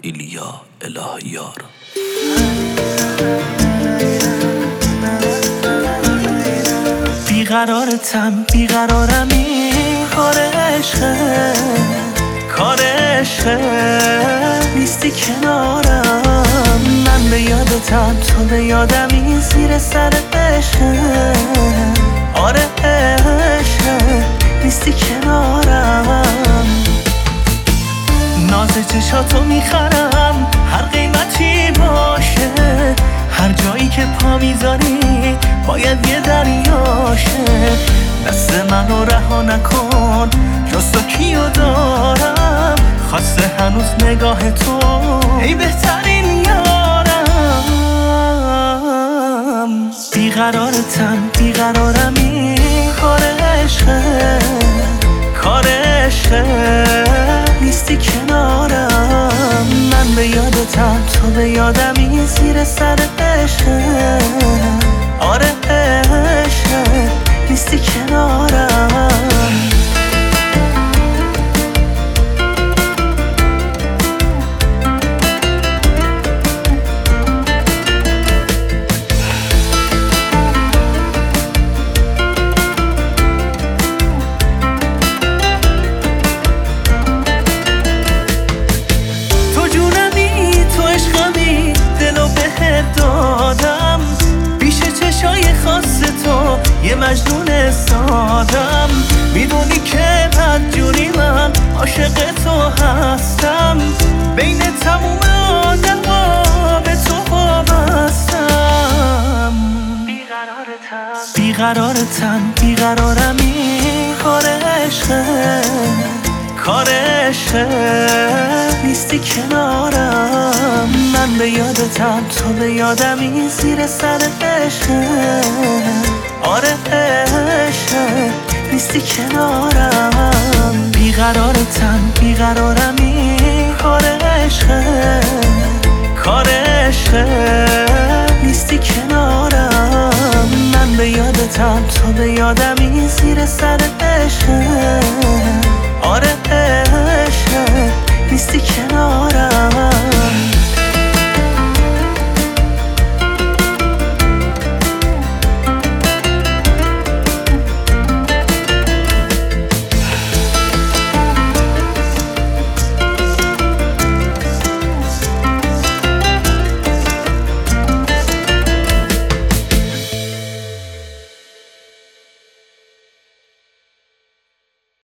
ایلیا الهیار. بیقرارتم بیقرارم، این کار عشقه، کار عشقه، نیستی کنارم. من به یادتم تو به یادم، این زیر سر عشقه، آره عشقه، نیستی کنارم. ناز چشاتو میخرم هر قیمتی باشه، هر جایی که پا میذاری باید یه دریاشه. دست منو رها نکن، جز تو کیو دارم، خواسته هنوز نگاه تو ای بهترین یارم. بیقرارتم بیقرارم، این کار عشقه، کار عشقه، نیستی کنارم. من به یادتم تو به یادم، این زیر سر عشقه، آره عشقه، نیستی کنارم. یه مجنون سادم، میدونی که بدجوری من عاشق تو هستم، بین تموم آدما به تو وابستم. بیقرارتم بیقرارم، این کار عشقه، کار عشقه، نیستی کنارم. من به یادتم تو به یادم، این زیر سر عشقه، آره عشقه، نیستی کنارم. بیقرارتم بیقرارم، این کار عشقه، کار عشقه، نیستی کنارم. من به یادتم تو به یادم، این زیر سر عشقه، آره